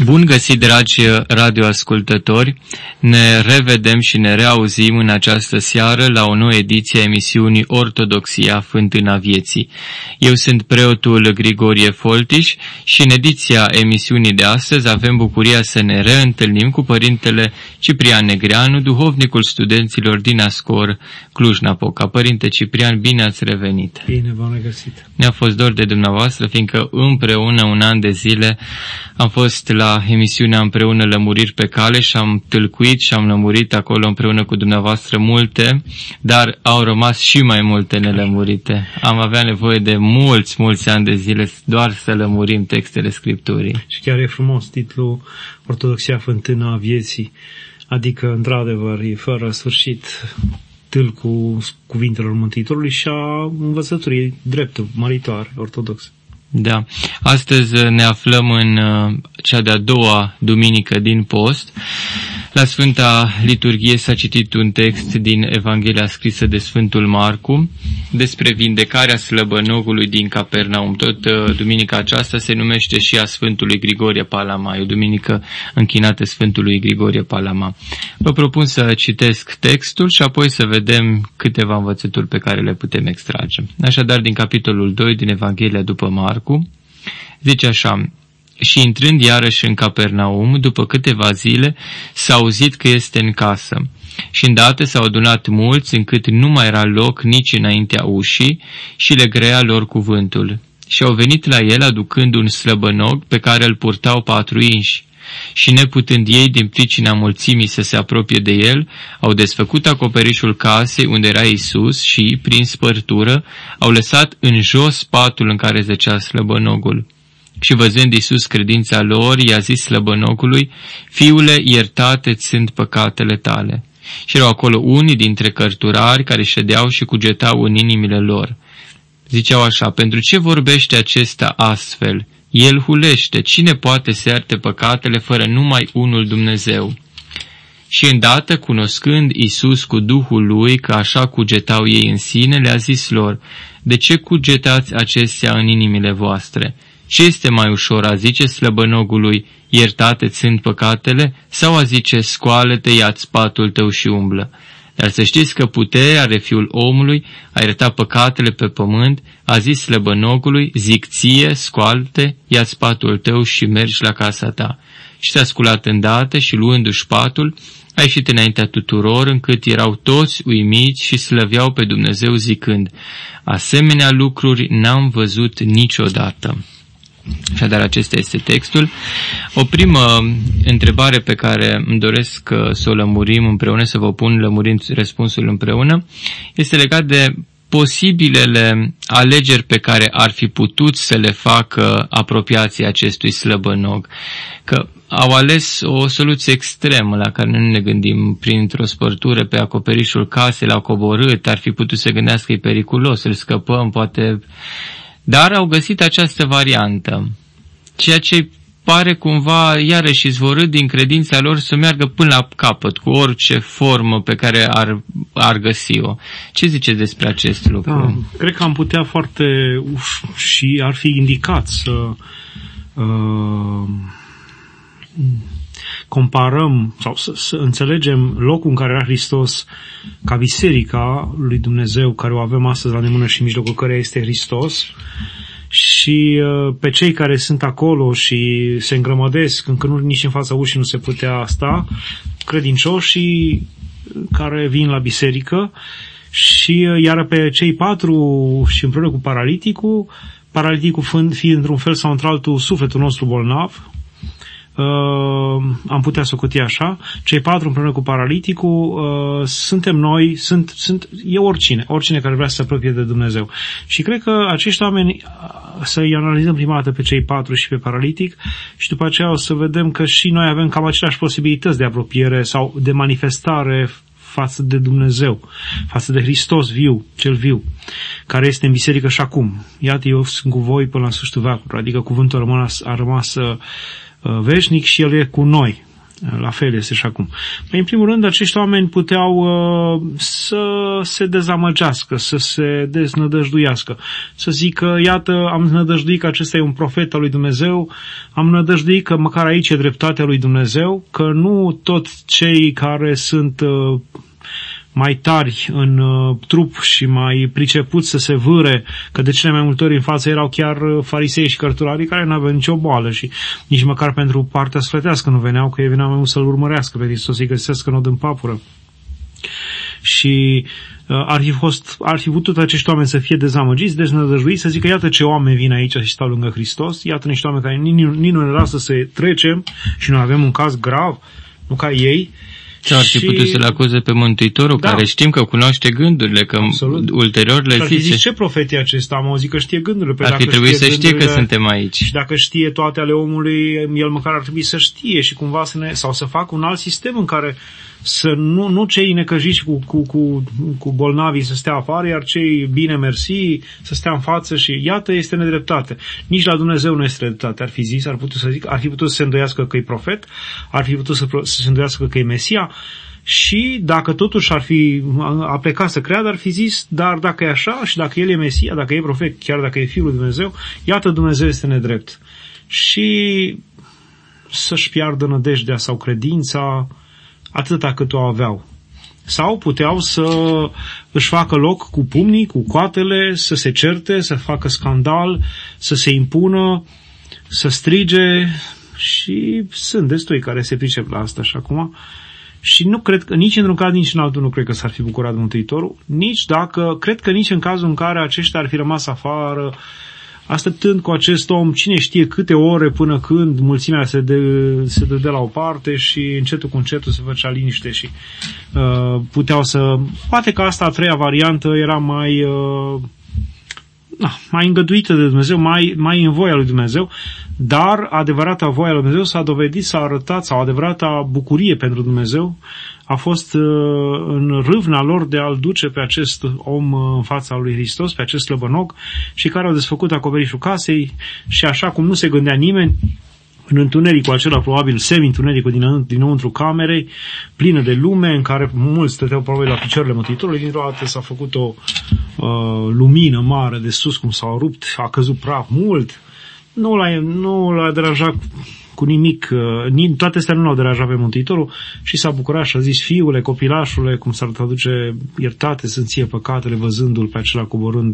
Bun găsit, dragi radioascultători! Ne revedem și ne reauzim în această seară la o nouă ediție a emisiunii Ortodoxia, Fântâna Vieții. Eu sunt preotul Grigorie Foltiș și în ediția emisiunii de astăzi avem bucuria să ne reîntâlnim cu Părintele Ciprian Negreanu, duhovnicul studenților din Ascor, Cluj-Napoca. Părinte Ciprian, bine ați revenit! Bine v-am regăsit! Ne-a fost dor de dumneavoastră, fiindcă împreună un an de zile am fost la emisiunea Împreună Lămuriri pe Cale și am tâlcuit și am lămurit acolo împreună cu dumneavoastră multe, dar au rămas și mai multe nelămurite. Am avea nevoie de mulți ani de zile doar să lămurim textele Scripturii. Și chiar e frumos titlul Ortodoxia, Fântâna Vieții, adică, într-adevăr, e fără sfârșit tâlcul cuvintelor Mântuitorului și a învățăturii dreptul, măritoare, ortodoxe. Da, astăzi ne aflăm în cea de-a doua duminică din post. La Sfânta Liturghie s-a citit un text din Evanghelia scrisă de Sfântul Marcu despre vindecarea slăbănogului din Capernaum. Tot duminica aceasta se numește și a Sfântului Grigorie Palama, o duminică închinată Sfântului Grigorie Palama. Vă propun să citesc textul și apoi să vedem câteva învățături pe care le putem extrage. Așadar, din capitolul 2 din Evanghelia după Marcu, zice așa: și intrând iarăși în Capernaum, după câteva zile, s-a auzit că este în casă. Și îndată s-au adunat mulți, încât nu mai era loc nici înaintea ușii, și le grăia lor cuvântul. Și au venit la el, aducând un slăbănog pe care îl purtau 4 inși. Și neputând ei din pricina mulțimii să se apropie de el, au desfăcut acoperișul casei unde era Iisus și, prin spărtură, au lăsat în jos patul în care zăcea slăbănogul. Și văzând Iisus credința lor, i-a zis slăbănogului: Fiule, iertate-ți sunt păcatele tale. Și erau acolo unii dintre cărturari care ședeau și cugetau în inimile lor. Ziceau așa: pentru ce vorbește acesta astfel? El hulește, cine poate să ierte păcatele fără numai unul Dumnezeu? Și îndată, cunoscând Iisus cu Duhul lui că așa cugetau ei în sine, le-a zis lor: de ce cugetați acestea în inimile voastre? Ce este mai ușor, a zice slăbănogului: iertate-ți sunt păcatele, sau a zice: scoală-te, ia-ți patul tău și umblă? Dar să știți că puterea are Fiul omului a ierta păcatele pe pământ. A zis slăbănogului: zic ție, scoală-te, ia-ți patul tău și mergi la casa ta. Și s-a sculat îndată și, luându-și patul, a ieșit înaintea tuturor, încât erau toți uimiți și slăveau pe Dumnezeu zicând: asemenea lucruri n-am văzut niciodată. Așadar, acesta este textul. O primă întrebare pe care îmi doresc să o lămurim împreună, să vă pun lămurind răspunsul împreună, este legat de posibilele alegeri pe care ar fi putut să le facă apropiații acestui slăbănog. Că au ales o soluție extremă la care nu ne gândim, printr-o spărtură pe acoperișul casei, l-au coborât, ar fi putut să gândească că e periculos, îl scăpăm, poate... Dar au găsit această variantă, ceea ce pare cumva iarăși izvorât din credința lor să meargă până la capăt, cu orice formă pe care ar găsi-o. Ce ziceți despre acest lucru? Da, cred că am putea și ar fi indicat să comparăm sau să înțelegem locul în care era Hristos ca biserica lui Dumnezeu, care o avem astăzi la nemână și în mijlocul căreia este Hristos, și pe cei care sunt acolo și se îngrămădesc, încă nici în fața ușii nu se putea sta, credincioșii care vin la biserică, și iar pe cei 4 și împreună cu paraliticul fiind într-un fel sau într-altul sufletul nostru bolnav, am putea socoti așa, cei 4 împreună cu paraliticul, suntem noi, e oricine care vrea să se apropie de Dumnezeu. Și cred că acești oameni, să-i analizăm prima dată pe cei 4 și pe paralitic, și după aceea o să vedem că și noi avem cam aceleași posibilități de apropiere sau de manifestare față de Dumnezeu, față de Hristos viu, cel viu, care este în biserică și acum. Iată, eu sunt cu voi până la sfârșitul veacului, adică cuvântul a rămas veșnic și el e cu noi. La fel este și acum. În primul rând, acești oameni puteau să se dezamăgească, să se deznădăjduiască, să zică, iată, am nădăjduit că acesta e un profet al lui Dumnezeu, am nădăjduit că măcar aici e dreptatea lui Dumnezeu, că nu toți cei care sunt mai tari în trup și mai pricepuți să se vâre, că de cele mai multe ori în față erau chiar farisei și cărturarii care nu aveau nicio boală și nici măcar pentru partea sfătească nu veneau, că ei veneau mai mult să-L urmărească pe Hristos, să-i găsească nod în papură. Și ar fi putut acești oameni să fie dezamăgiți, deznădăjduiți, să zică, iată ce oameni vin aici și stau lângă Hristos, iată niște oameni care nici nu ne lasă să trecem și noi avem un caz grav, nu ca ei. Sau ar fi putut să-L acuze pe Mântuitorul, care știm că cunoaște gândurile, că ulterior le zice. Zis, ce profet e acesta? Am auzit că știe gândurile. Ar fi trebuit să știe că suntem aici. Și dacă știe toate ale omului, el măcar ar trebui să știe și cumva sau să facă un alt sistem în care să nu cei necăjiți cu bolnavii să stea afară, iar cei bine mersi să stea în față și iată este nedreptate. Nici la Dumnezeu nu este dreptate, ar fi zis, ar fi putut să se îndoiască că e profet, ar fi putut să se îndoiască că e Mesia și dacă totuși a plecat să creadă, ar fi zis, dar dacă e așa și dacă el e Mesia, dacă e profet, chiar dacă e Fiul lui Dumnezeu, iată Dumnezeu este nedrept. Și să-și piardă nădejdea sau credința atâta cât o aveau. Sau puteau să își facă loc cu pumnii, cu coatele, să se certe, să facă scandal, să se impună, să strige și sunt destui care se pricep la asta și acum. Și nu cred că, nici într-un caz, nici în altul, nu cred că s-ar fi bucurat Mântuitorul, cred că nici în cazul în care aceștia ar fi rămas afară, așteptând cu acest om, cine știe câte ore până când mulțimea se dădea la o parte și încetul cu încetul se făcea liniște și puteau să... Poate că asta a treia variantă era mai îngăduită de Dumnezeu, mai în voia lui Dumnezeu, dar adevărata voia lui Dumnezeu s-a dovedit, s-a arătat, sau adevărata bucurie pentru Dumnezeu a fost în râvna lor de a-L duce pe acest om în fața lui Hristos, pe acest slăbănoc, și care au desfăcut acoperișul casei și așa cum nu se gândea nimeni, în întunericul acela, probabil semi-întunericul dinăuntru camerei, plină de lume, în care mulți stăteau probabil la picioarele Mântuitorului, dintr-o dată s-a făcut o lumină mare de sus, cum s-a rupt, a căzut praf mult, nu l-a deranjat cu nimic, toate astea nu l-au deranjat pe Mântuitorul și s-a bucurat și a zis, fiule, copilașule, cum s-ar traduce, iertate sunt ție păcatele, văzându-l pe acela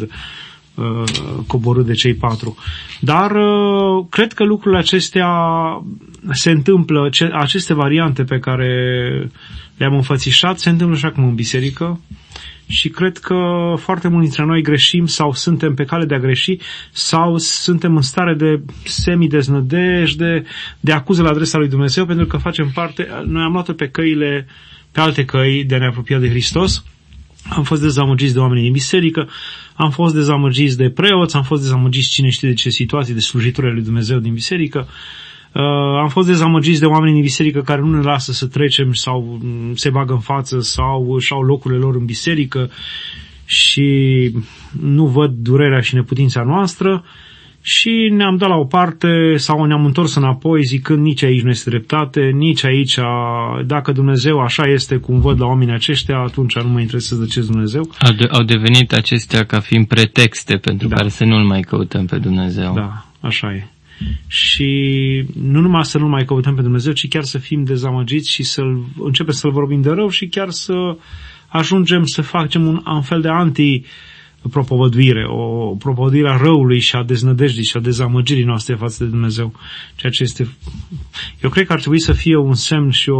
coborât de cei 4. Dar cred că lucrurile acestea se întâmplă, aceste variante pe care le-am înfățișat se întâmplă și acum în biserică și cred că foarte mulți dintre noi greșim sau suntem pe cale de a greși sau suntem în stare de semi-deznădejde, de acuză la adresa lui Dumnezeu, pentru că facem parte, noi am luat-o pe alte căi de a ne apropia de Hristos. Am fost dezamăgiți de oamenii din biserică, am fost dezamăgiți de preoți, am fost dezamăgiți cine știe de ce situații, de slujitorii lui Dumnezeu din biserică, am fost dezamăgiți de oamenii din biserică care nu ne lasă să trecem sau se bagă în față sau își au locurile lor în biserică și nu văd durerea și neputința noastră și ne-am dat la o parte sau ne-am întors înapoi zicând nici aici nu este dreptate, nici aici, dacă Dumnezeu așa este cum văd la oamenii aceștia, atunci nu mă interesează de ce Dumnezeu. Au devenit acestea ca fiind pretexte pentru care să nu-L mai căutăm pe Dumnezeu. Da, așa e. Și nu numai să nu mai căutăm pe Dumnezeu, ci chiar să fim dezamăgiți și începem să-L vorbim de rău și chiar să ajungem să facem un fel de anti-propovăduire, o propovăduire a răului și a deznădejdii și a dezamăgirii noastre față de Dumnezeu. Ceea ce este... Eu cred că ar trebui să fie un semn și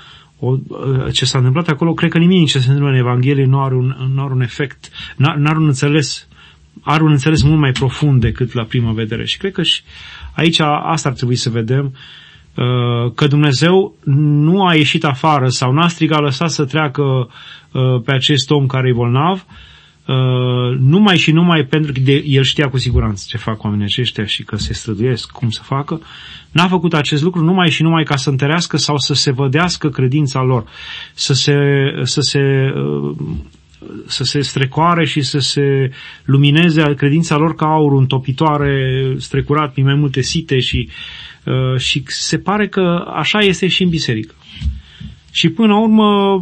ce s-a întâmplat acolo. Cred că nimic ce se întâmplă în Evanghelie nu are un efect, are un înțeles mult mai profund decât la prima vedere. Și cred că și aici asta ar trebui să vedem, că Dumnezeu nu a ieșit afară sau n-a strigat, lăsat să treacă pe acest om care e bolnav, numai și numai pentru că el știa cu siguranță ce fac oamenii aceștia și că se străduiesc cum să facă. N-a făcut acest lucru numai și numai ca să întărească sau să se vădească credința lor, să se strecoare și să se lumineze credința lor ca aur întopitoare, strecurat prin mai multe site și se pare că așa este și în biserică. Și până la urmă,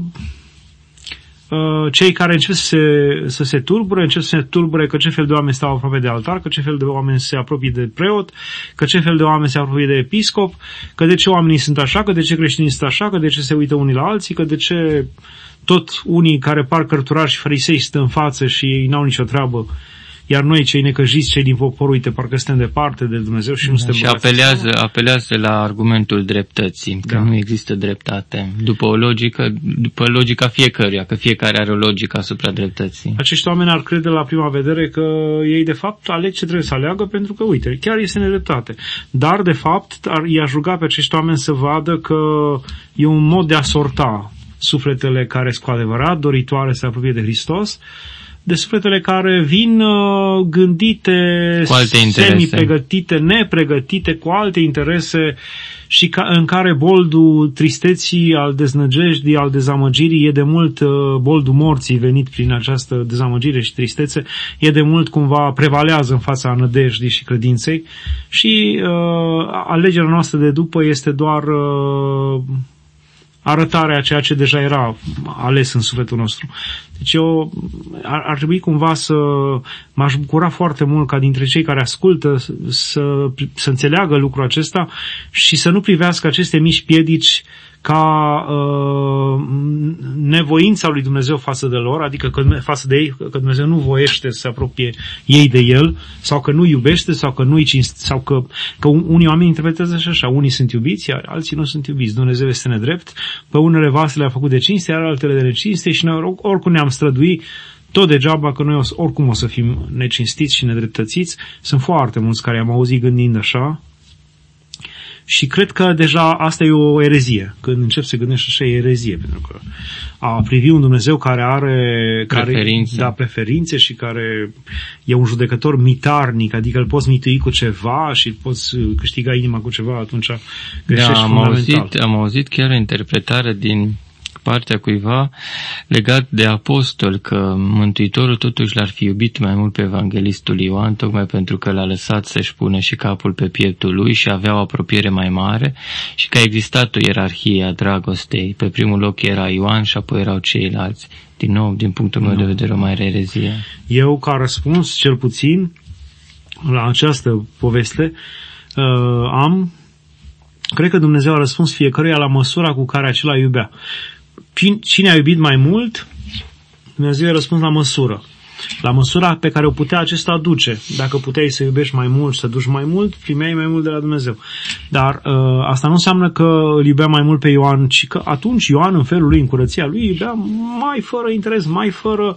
cei care încep să se tulbure, încep să se tulbure că ce fel de oameni stau aproape de altar, că ce fel de oameni se apropie de preot, că ce fel de oameni se apropie de episcop, că de ce oamenii sunt așa, că de ce creștinii sunt așa, că de ce se uită unii la alții, că de ce tot unii care par cărturari și farisei stă în față și ei n-au nicio treabă, iar noi, cei necăjiți, cei din popor, uite, parcă suntem departe de Dumnezeu și nu suntem și apelează la argumentul dreptății, că nu există dreptate. După logica fiecăruia, că fiecare are o logică asupra dreptății. Acești oameni ar crede la prima vedere că ei, de fapt, aleg ce trebuie să aleagă, pentru că, uite, chiar este nedreptate. Dar, de fapt, i-aș ruga pe acești oameni să vadă că e un mod de a sorta sufletele care sunt cu adevărat doritoare să se apropie de Hristos, de sufletele care vin gândite, semi-pregătite, nepregătite, cu alte interese și în care boldul tristeții, al deznădejdii, al dezamăgirii, e de mult boldul morții venit prin această dezamăgire și tristețe, e de mult cumva prevalează în fața nădejdii și credinței și alegerea noastră de după este doar arătarea a ceea ce deja era ales în sufletul nostru. Deci ar trebui cumva m-aș bucura foarte mult ca dintre cei care ascultă să înțeleagă lucrul acesta și să nu privească aceste mici piedici ca nevoința lui Dumnezeu față de lor, adică față de ei, că Dumnezeu nu voiește să se apropie ei de El, sau că nu iubește, sau că nu-i cinste, sau că unii oameni interpretează și așa, unii sunt iubiți, iar alții nu sunt iubiți. Dumnezeu este nedrept, pe unele vase le-a făcut de cinste, iar altele de necinste și noi oricum ne-am strădui tot degeaba, că noi oricum o să fim necinstiți și nedreptățiți. Sunt foarte mulți care am auzit gândind așa. Și cred că deja asta e o erezie. Când încep să gândești așa, e erezie. Pentru că a privi un Dumnezeu care are preferințe și care e un judecător mitarnic, adică îl poți mitui cu ceva și poți câștiga inima cu ceva, atunci greșești fundamental. Am auzit chiar o interpretare din partea cuiva legat de apostol, că Mântuitorul totuși l-ar fi iubit mai mult pe evanghelistul Ioan, tocmai pentru că l-a lăsat să-și pună și capul pe pieptul lui și avea o apropiere mai mare și că a existat o ierarhie a dragostei. Pe primul loc era Ioan și apoi erau ceilalți. Din nou, din punctul meu de vedere, o mare erezie. Eu, ca răspuns, cel puțin, la această poveste, cred că Dumnezeu a răspuns fiecăruia la măsura cu care acela iubea. Cine a iubit mai mult, Dumnezeu a răspuns la măsură. La măsura pe care o putea acesta aduce. Dacă puteai să iubești mai mult, să duci mai mult, primeai mai mult de la Dumnezeu. Dar asta nu înseamnă că îl iubea mai mult pe Ioan, ci că atunci Ioan, în felul lui, în curăția lui, iubea mai fără interes, mai fără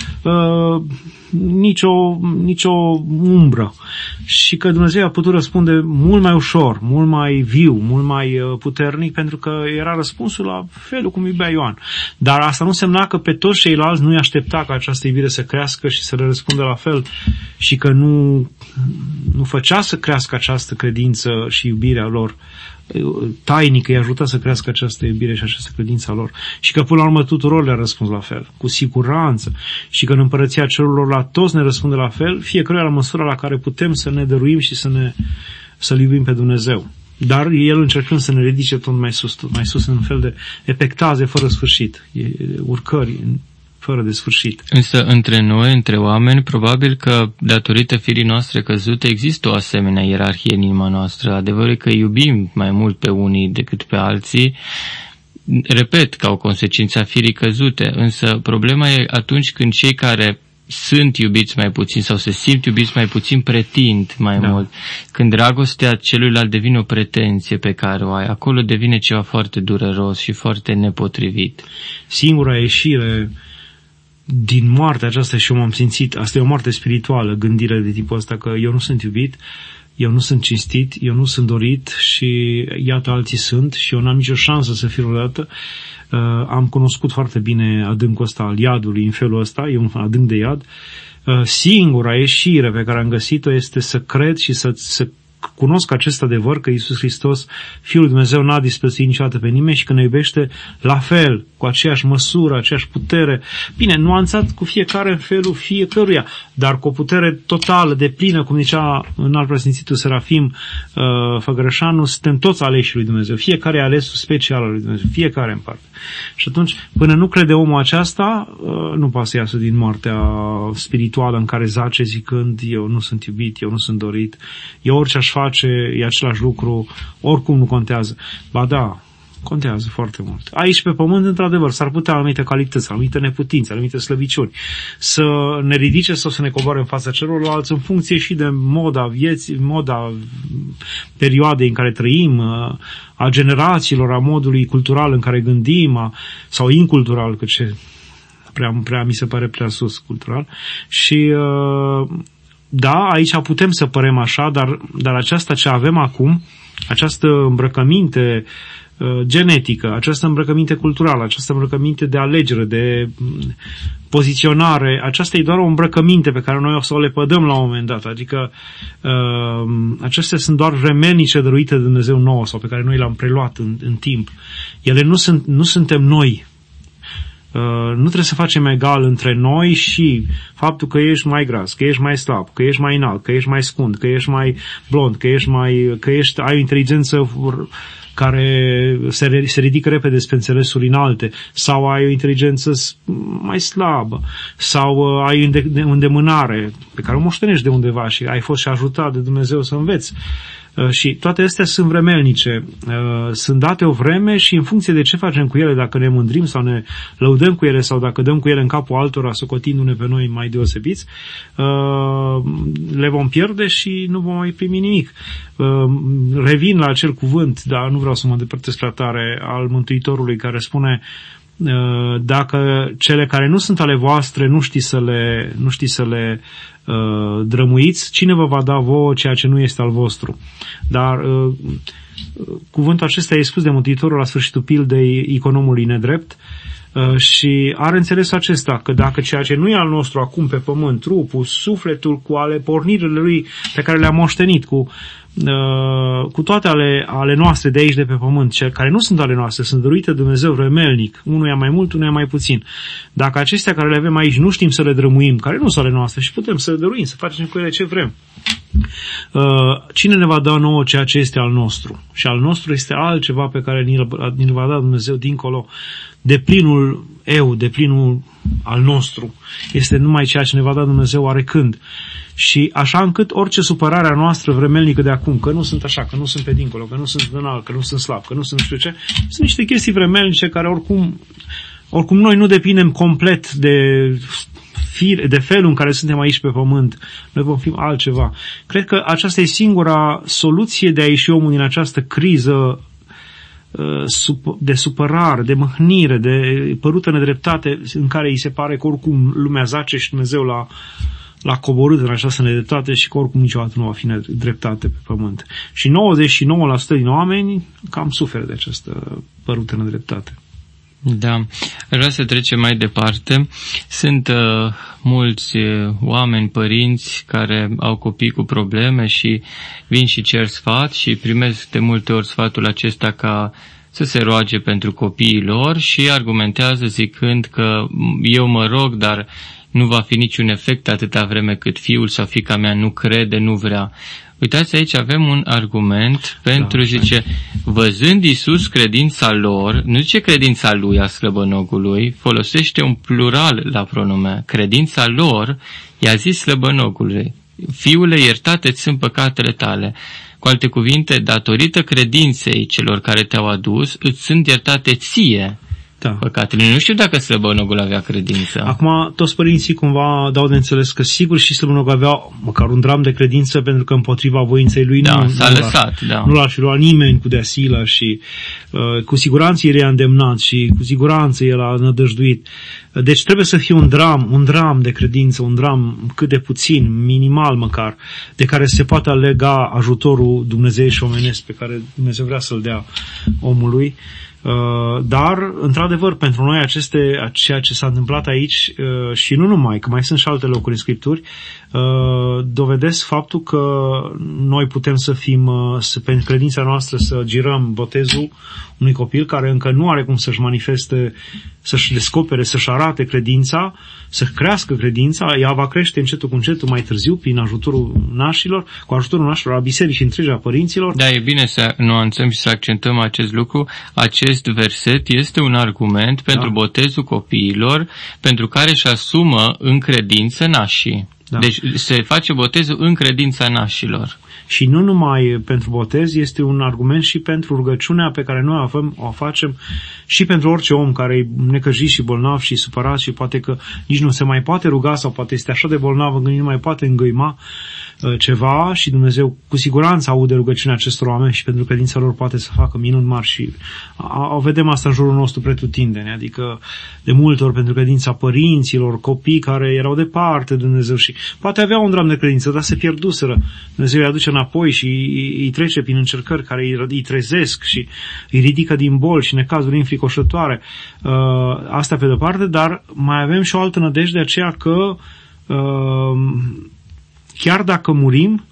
nicio umbră. Și că Dumnezeu a putut răspunde mult mai ușor, mult mai viu, mult mai puternic, pentru că era răspunsul la felul cum iubea Ioan. Dar asta nu însemna că pe toți ceilalți nu-i aștepta ca această iubire să crească și să le răspundă la fel și că nu făcea să crească această credință și iubirea lor tainică, îi ajuta să crească această iubire și această credință a lor. Și că până la urmă tuturor le-a răspuns la fel, cu siguranță. Și că în împărăția cerurilor la toți ne răspunde la fel, fiecare la măsura la care putem să ne dăruim și să-L iubim pe Dumnezeu. Dar El încercând să ne ridice tot mai sus în fel de epectaze fără sfârșit, urcări fără de sfârșit. Însă între noi, între oameni, probabil că datorită firii noastre căzute există o asemenea ierarhie în inima noastră. Adevărul e că iubim mai mult pe unii decât pe alții, repet, ca o consecință a firii căzute, însă problema e atunci când cei care sunt iubiți mai puțin sau se simt iubiți mai puțin pretind mai mult. Când dragostea celuilalt devine o pretenție pe care o ai, acolo devine ceva foarte dureros și foarte nepotrivit. Singura ieșire din moartea aceasta, și eu m-am simțit, asta e o moarte spirituală, gândirea de tipul ăsta că eu nu sunt iubit, eu nu sunt cinstit, eu nu sunt dorit și iată alții sunt și eu n-am nicio șansă să fiu vreodată. Am cunoscut foarte bine adâncul ăsta al iadului în felul ăsta, e un adânc de iad. Singura ieșire pe care am găsit-o este să cred și să cunosc acest adevăr că Iisus Hristos, Fiul lui Dumnezeu, n-a disprețuit niciodată pe nimeni și că ne iubește la fel, cu aceeași măsură, aceeași putere. Bine, nuanțat cu fiecare în felul fiecăruia, dar cu o putere totală, deplină, cum zicea înalt preasfințitul Serafim Făgărășanu, suntem toți aleși lui Dumnezeu. Fiecare e alesul special al lui Dumnezeu, fiecare în parte. Și atunci, până nu crede omul aceasta, nu poate să iasă din moartea spirituală în care zace zicând, eu nu sunt iubit, eu nu sunt dorit, eu orice aș face e același lucru, oricum nu contează. Ba da, contează foarte mult. Aici pe pământ, într-adevăr, s-ar putea anumite calități, anumite neputințe, anumite slăbiciuni, să ne ridice sau să ne coboare în fața celorlalți în funcție și de moda vieții, moda perioadei în care trăim, a generațiilor, a modului cultural în care gândim, sau incultural, că ce prea mi se pare prea sus cultural. Și da, aici putem să părem așa, dar aceasta ce avem acum, această îmbrăcăminte genetică, această îmbrăcăminte culturală, această îmbrăcăminte de alegere, de poziționare, aceasta e doar o îmbrăcăminte pe care noi o să o lepădăm la un moment dat. Adică acestea sunt doar vremelnice dăruite de Dumnezeu nouă sau pe care noi le-am preluat în timp. Ele nu suntem noi. Nu trebuie să facem egal între noi și faptul că ești mai gras, că ești mai slab, că ești mai înalt, că ești mai scund, că ești mai blond, că ai o inteligență care se ridică repede spre înțelesuri înalte, sau ai o inteligență mai slabă, sau ai îndemânare pe care o moștenești de undeva și ai fost și ajutat de Dumnezeu să înveți. Și toate astea sunt vremelnice, sunt date o vreme și în funcție de ce facem cu ele, dacă ne mândrim sau ne lăudăm cu ele sau dacă dăm cu ele în capul altora socotindu-ne pe noi mai deosebiți, le vom pierde și nu vom mai primi nimic. Revin la acel cuvânt, dar nu vreau să mă depărtez prea tare, al Mântuitorului care spune: dacă cele care nu sunt ale voastre nu știți să le drămuiți, cine vă va da vouă ceea ce nu este al vostru? Dar cuvântul acesta e spus de Mântuitorul la sfârșitul pildei economului nedrept și are înțelesul acesta, că dacă ceea ce nu e al nostru acum pe pământ, trupul, sufletul, cu ale pornirile lui pe care le-a moștenit, cu toate ale noastre de aici, de pe pământ, cele care nu sunt ale noastre, sunt dăruite de Dumnezeu vremelnic, unuia mai mult, unuia mai puțin. Dacă acestea care le avem aici nu știm să le drămuim, care nu sunt ale noastre și putem să le dăruim, să facem cu ele ce vrem, cine ne va da nouă ceea ce este al nostru? Și al nostru este altceva pe care ni-l va da Dumnezeu dincolo de plinul de plinul al nostru. Este numai ceea ce ne va da Dumnezeu oarecând. Și așa încât orice supărare a noastră vremelnică de acum, că nu sunt așa, că nu sunt pe dincolo, că nu sunt înalt, că nu sunt slab, că nu sunt știu ce, sunt niște chestii vremelnice care oricum noi nu depindem complet de felul în care suntem aici pe pământ. Noi vom fi altceva. Cred că aceasta e singura soluție de a ieși omul din această criză de supărare, de mâhnire, de părută nedreptate în care îi se pare că oricum lumea zace și Dumnezeu l-a coborât în această nedreptate și că oricum niciodată nu va fi dreptate pe pământ. Și 99% din oameni cam suferă de această părută nedreptate. Da, vreau să trecem mai departe. Sunt mulți oameni, părinți care au copii cu probleme și vin și cer sfat și primesc de multe ori sfatul acesta ca să se roage pentru copiii lor și argumentează zicând că eu mă rog, dar nu va fi niciun efect atâta vreme cât fiul sau fiica mea nu crede, nu vrea. Uitați, aici avem un argument pentru, zice, văzând Iisus credința lor, nu zice credința lui a slăbănogului, folosește un plural la pronume. Credința lor i-a zis slăbănogului: Fiule, iertate-ți sunt păcatele tale. Cu alte cuvinte, datorită credinței celor care te-au adus, îți sunt iertate ție păcatele. Nu știu dacă slăbănogul avea credință. Acum, toți părinții cumva dau de înțeles că sigur și slăbănogul avea măcar un dram de credință, pentru că împotriva voinței lui nu l-ar fi luat nimeni cu deasilă și cu siguranță el i-a îndemnat și cu siguranță el a nădăjduit. Deci trebuie să fie un dram de credință, un dram cât de puțin, minimal măcar, de care se poate alega ajutorul dumnezeiesc și omenesc pe care Dumnezeu vrea să-l dea omului. Dar, într-adevăr, într-adevăr, pentru noi ceea ce s-a întâmplat aici și nu numai, că mai sunt și alte locuri în Scripturi, dovedesc faptul că noi putem să fim, pentru credința noastră, să girăm botezul unui copil care încă nu are cum să-și manifeste, să-și descopere, să-și arate credința, să crească credința, ea va crește încetul cu încetul mai târziu prin ajutorul nașilor, cu ajutorul nașilor, a bisericii întregi, a părinților. Da, e bine să nuanțăm și să accentăm acest lucru. Acest verset este un argument pentru botezul copiilor, pentru care își asumă în credință nașii. Da. Deci se face botezul în credința nașilor. Și nu numai pentru botez, este un argument și pentru rugăciunea pe care noi o facem și pentru orice om care e necăjit și bolnav și supărat și poate că nici nu se mai poate ruga sau poate este așa de bolnav încât nu mai poate îngăima ceva și Dumnezeu cu siguranță aude rugăciunea acestor oameni și pentru credința lor poate să facă minuni mari și vedem asta în jurul nostru pretutindeni, adică de multe ori pentru credința părinților, copii care erau departe de Dumnezeu și poate aveau un dram de credință, dar se pierduseră. Dumnezeu îi aduce înapoi și îi trece prin încercări care îi trezesc și îi ridică din boli și necazuri înfricoșătoare. Asta pe de-o parte, dar mai avem și o altă nădejde, aceea că chiar dacă murim,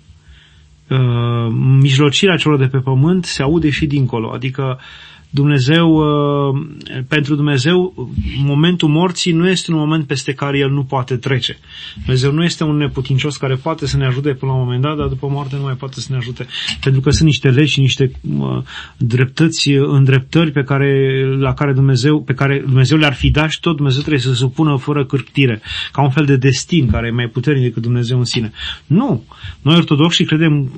mijlocirea celor de pe pământ se aude și dincolo. Adică Dumnezeu, pentru Dumnezeu, momentul morții nu este un moment peste care El nu poate trece. Dumnezeu nu este un neputincios care poate să ne ajute până la un moment dat, dar după moarte nu mai poate să ne ajute. Pentru că sunt niște legi și niște dreptăți, îndreptări pe care Dumnezeu le-ar fi dat și tot Dumnezeu trebuie să se supună fără cârptire, ca un fel de destin care e mai puternic decât Dumnezeu în sine. Nu! Noi ortodoxi credem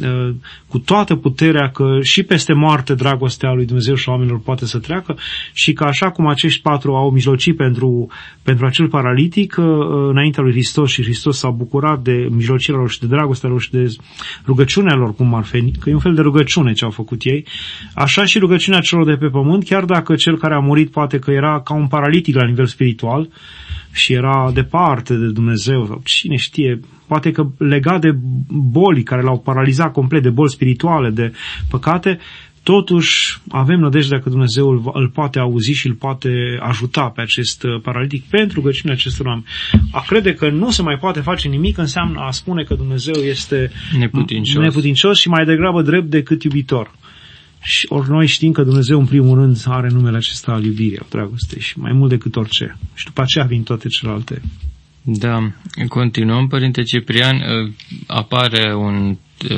cu toată puterea că și peste moarte dragostea lui Dumnezeu și oamenilor poate să treacă și că așa cum acești 4 au mijlocit pentru acel paralitic înaintea lui Hristos și Hristos s-a bucurat de mijlocirea lor și de dragostea lor și de rugăciunea lor, cum ar fi, că e un fel de rugăciune ce au făcut ei, așa și rugăciunea celor de pe pământ, chiar dacă cel care a murit poate că era ca un paralitic la nivel spiritual și era departe de Dumnezeu sau cine știe, poate că legat de boli care l-au paralizat complet, de boli spirituale, de păcate, totuși avem nădejdea că Dumnezeu îl poate auzi și îl poate ajuta pe acest paralitic pentru rugăciunea acestor oameni. A crede că nu se mai poate face nimic înseamnă a spune că Dumnezeu este neputincios și mai degrabă drept decât iubitor. Și ori noi știm că Dumnezeu în primul rând are numele acesta al iubirii, al dragostei și mai mult decât orice. Și după aceea vin toate celelalte. Da, continuăm, Părinte Ciprian. Apare un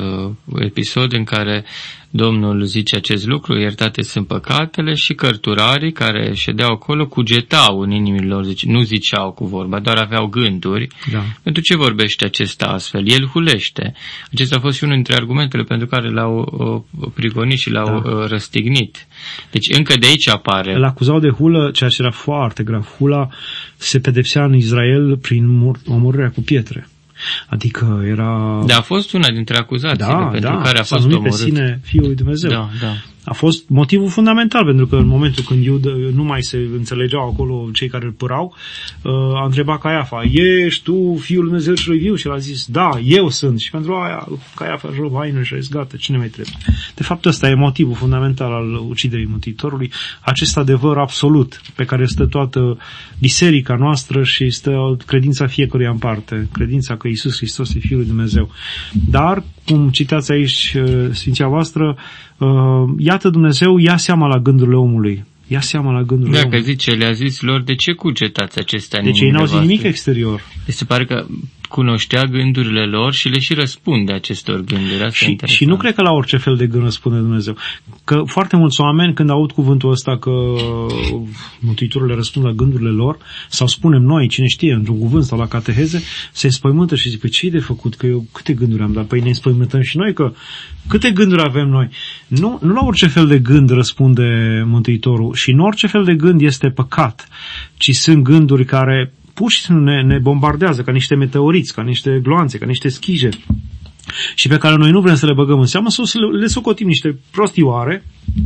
episod în care Domnul zice acest lucru, iertate sunt păcatele, și cărturarii care ședeau acolo cugetau în inimile lor, nu ziceau cu vorba, doar aveau gânduri. Da. Pentru ce vorbește acesta astfel? El hulește. Acesta a fost și unul dintre argumentele pentru care l-au prigonit și l-au răstignit. Deci încă de aici apare. Îl acuzau de hulă, ceea ce era foarte grav. Hula se pedepsea în Israel prin omorârea cu pietre. Adică era... Da, a fost una dintre acuzațiile pentru care a fost omorât. Pe sine Fiul lui Dumnezeu. Da. A fost motivul fundamental, pentru că în momentul când nu mai se înțelegeau acolo cei care îl părau, a întrebat Caiafa, ești tu Fiul lui Dumnezeu celui viu? Și el a zis, da, eu sunt. Și pentru aia Caiafa își rup hainele și a zis, gata, cine mai trebuie? De fapt, ăsta e motivul fundamental al uciderii Mântuitorului, acest adevăr absolut pe care stă toată biserica noastră și stă credința fiecăruia în parte, credința că Iisus Hristos e Fiul lui Dumnezeu. Dar, cum citați aici Sfinția voastră, iată Dumnezeu ia seama la gândurile omului. Ia seama la gândurile omului. Dacă zice, le-a zis lor, de ce cugetați acestea în inimile voastre? Deci ei n-au zis nimic exterior. Deci se pare că cunoștea gândurile lor și le și răspunde acestor gânduri. Și nu cred că la orice fel de gând răspunde Dumnezeu. Că foarte mulți oameni, când aud cuvântul ăsta că Mântuitorul le răspunde la gândurile lor, sau spunem noi, cine știe, într-un cuvânt sau la cateheze, se înspăimântă și zic, pe ce-i de făcut? Că eu câte gânduri am dat? Păi ne înspăimântăm și noi că câte gânduri avem noi? Nu la orice fel de gând răspunde Mântuitorul și nu orice fel de gând este păcat, ci sunt gânduri care pur și simplu ne bombardează ca niște meteoriți, ca niște gloanțe, ca niște schije și pe care noi nu vrem să le băgăm în seamă sau să le socotim niște prostioare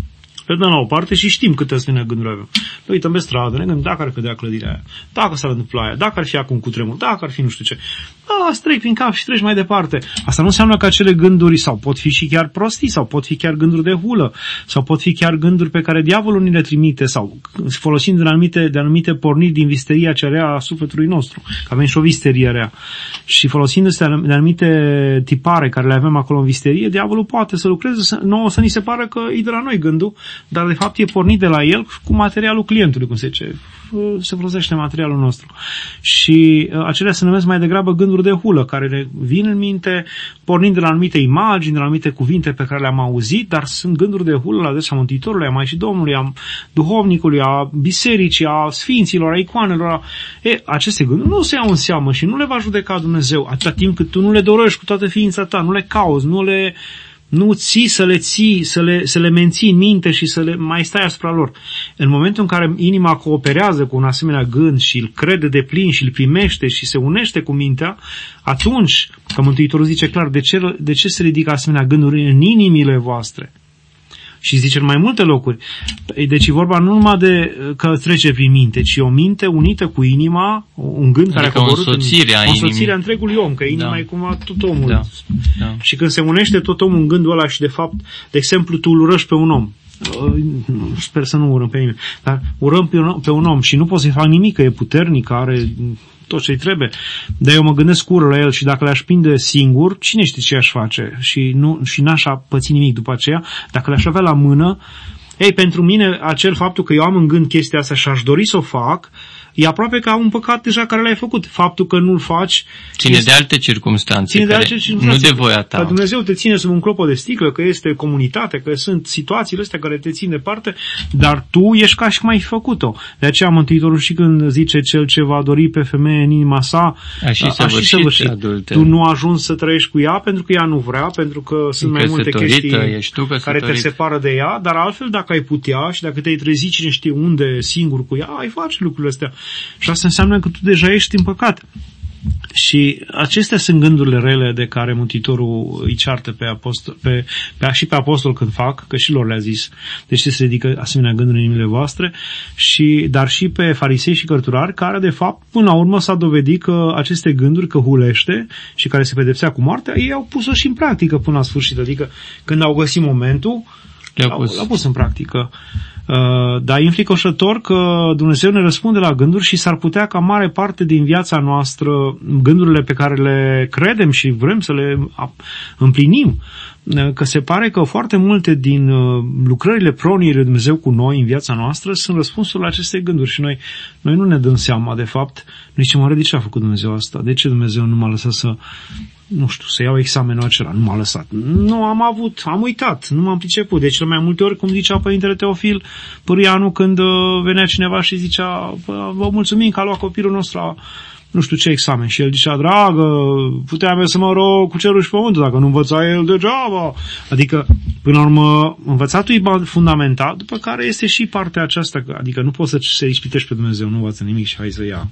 Le dăm la o parte și știm câte asemenea gânduri avem. Ne uităm pe stradă, ne gândim dacă ar cădea clădirea aia, dacă s-ar întâmpla aia, dacă ar fi acum cutremur, dacă ar fi nu știu ce. Îți trec prin cap și treci mai departe. Asta nu înseamnă că acele gânduri, sau pot fi și chiar prostii, sau pot fi chiar gânduri de hulă, sau pot fi chiar gânduri pe care diavolul ni le trimite, sau folosind de anumite porniri din visteria cea rea a sufletului nostru, că avem și o visterie rea. Și folosindu-se de anumite tipare care le avem acolo în visterie, diavolul poate să lucreze, nouă să ni se pară că e de la noi gândul, dar de fapt e pornit de la el cu materialul clientului, cum se zice. Se folosește materialul nostru. Și acelea se numesc mai degrabă gânduri de hulă, care ne vin în minte pornind de la anumite imagini, de la anumite cuvinte pe care le-am auzit, dar sunt gânduri de hulă la adresa Mântuitorului, a Maicii Domnului, a duhovnicului, a bisericii, a sfinților, a icoanelor. Aceste gânduri nu se iau în seamă și nu le va judeca Dumnezeu atâta timp cât tu nu le dorești cu toată ființa ta, nu le cauzi, nu să le menții în minte și să le mai stai asupra lor. În momentul în care inima cooperează cu un asemenea gând și îl crede de plin și îl primește și se unește cu mintea, atunci, că Mântuitorul zice clar, de ce se ridică asemenea gânduri în inimile voastre? Și zice în mai multe locuri. Deci e vorba nu numai de că trece prin minte, ci o minte unită cu inima, un gând care a coborât o însoțire a întregului om, că inima e cumva tot omul. Da. Și când se unește tot omul în gândul ăla și de fapt, de exemplu, tu îl urăști pe un om. Sper să nu urăm pe nimeni, dar urăm pe un om și nu pot să-i fac nimic, că e puternic, are tot ce-i trebuie. Dar eu mă gândesc ură la el și dacă le-aș prinde singur, cine știe ce aș face? Și n-aș păți nimic după aceea. Dacă le-aș avea la mână, pentru mine acel faptul că eu am în gând chestia asta și aș dori să o fac, e aproape ca un păcat deja care l-ai făcut. Faptul că nu-l faci ține de alte circumstanțe, nu de voia ta. Că Dumnezeu te ține sub un clopot de sticlă, că este comunitate, că sunt situațiile astea care te țin departe, dar tu ești ca și cum ai făcut-o. De aceea Mântuitorul și când zice cel ce va dori pe femeie în inima sa, a și săvârșit. Tu nu ajungi să trăiești cu ea pentru că ea nu vrea, pentru că sunt mai multe chestii care te separă de ea, dar altfel dacă ai putea și dacă te-ai trezi cine știe unde singur cu ea, ai face lucrurile astea. Și asta înseamnă că tu deja ești în păcat. Și acestea sunt gândurile rele de care Mântuitorul îi ceartă și pe apostol când fac, că și lor le-a zis, deci se ridică asemenea gânduri în inimile voastre, dar și pe farisei și cărturari, care de fapt până la urmă s-a dovedit că aceste gânduri, că hulește și care se pedepsea cu moartea, ei au pus-o și în practică până la sfârșit, adică când au găsit momentul, l-au pus în practică. Dar e înfricoșător că Dumnezeu ne răspunde la gânduri și s-ar putea ca mare parte din viața noastră, gândurile pe care le credem și vrem să le împlinim, că se pare că foarte multe din lucrările proniei lui Dumnezeu cu noi în viața noastră sunt răspunsul la aceste gânduri și noi nu ne dăm seama, de fapt, noi zicem, oare de ce a făcut Dumnezeu asta? De ce Dumnezeu nu m-a lăsat să iau examenul acela? Nu m-a lăsat. Nu am uitat, nu m-am priceput. De cele mai multe ori, cum zicea Părintele Teofil Pârâianu, când venea cineva și zicea, vă mulțumim că a luat copilul nostru la nu știu ce examen. Și el zicea, dragă, puteam eu să mă rog cu cerul și pământul, dacă nu învăța el degeaba. Adică, până la urmă, învățatul e fundamental, după care este și partea aceasta, adică nu poți să se ispitești pe Dumnezeu, nu învață nimic și hai să ia.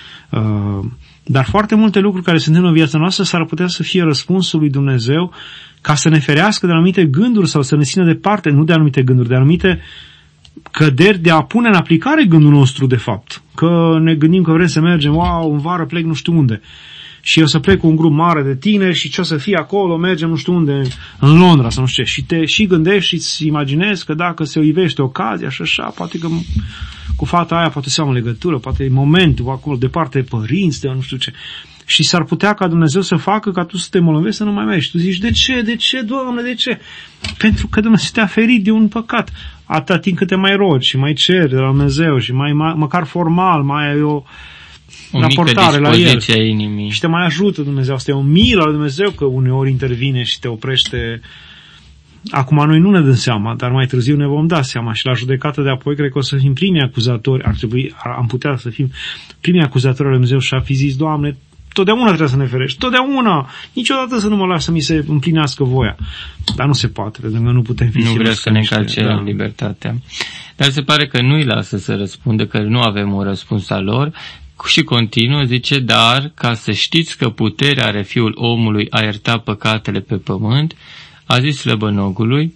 Dar foarte multe lucruri care se întâmplă în viața noastră s-ar putea să fie răspunsul lui Dumnezeu ca să ne ferească de anumite gânduri sau să ne țină departe, nu de anumite gânduri, de anumite căderi de a pune în aplicare gândul nostru, de fapt. Că ne gândim că vrem să mergem, în vară plec nu știu unde. Și eu să plec cu un grup mare de tineri și ce o să fie acolo, mergem nu știu unde, în Londra sau nu știu ce. Și te și gândești și îți imaginezi că dacă se ivește ocazia și așa, poate că cu fata aia poate să am o legătură, poate e momentul acolo, departe părinți, de nu știu ce. Și s-ar putea ca Dumnezeu să facă ca tu să te molăvești să nu mai mergi. Tu zici, de ce, Doamne, de ce? Pentru că Dumnezeu te-a ferit de un păcat. Atâta timp cât te mai rogi și mai ceri de la Dumnezeu și măcar formal, mai ai o raportare la el. Inimii. Și te mai ajută Dumnezeu. Asta e o milă la Dumnezeu că uneori intervine și te oprește. Acum noi nu ne dăm seama, dar mai târziu ne vom da seama și la judecată de apoi cred că o să fim primii acuzatori, am putea să fim primii acuzatori al lui Dumnezeu și a fi zis, Doamne, totdeauna trebuie să ne ferești, totdeauna, niciodată să nu mă lași să mi se împlinească voia. Dar nu se poate, pentru că nu putem fi. Nu vrea să ne încalce libertatea. Dar se pare că nu-i lasă să răspundă, că nu avem un răspuns al lor. Și continuă, zice, dar ca să știți că puterea are Fiul omului a ierta păcatele pe pământ, a zis slăbănogului,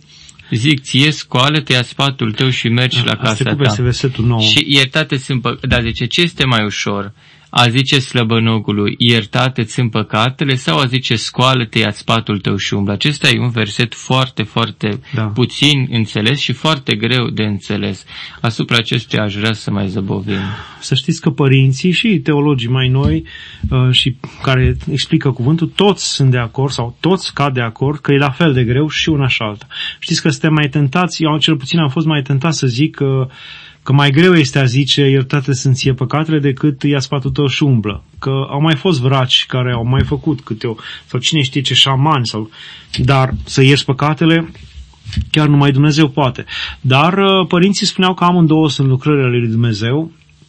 Zic ție, scoală-te, ia sfatul tău și mergi la casa ta. Versetul 9. Și iertate sunt dar zice, ce este mai ușor? A zice slăbănogului, iertate-ți sunt păcatele, sau a zice, scoală-te, ia sfatul tău și umblă? Acesta e un verset foarte, foarte puțin înțeles și foarte greu de înțeles. Asupra acestuia aș vrea să mai zăbovim. Să știți că părinții și teologii mai noi și care explică cuvântul, toți sunt de acord sau toți cad de acord că e la fel de greu și una și alta. Știți că suntem mai tentați, eu cel puțin am fost mai tentat să zic că mai greu este a zice iertate sunt ție păcatele decât ia sfatul tău și umblă. Că au mai fost vraci care au mai făcut sau cine știe ce șamani, dar să ierți păcatele chiar numai Dumnezeu poate. Dar părinții spuneau că amândouă sunt lucrările lui Dumnezeu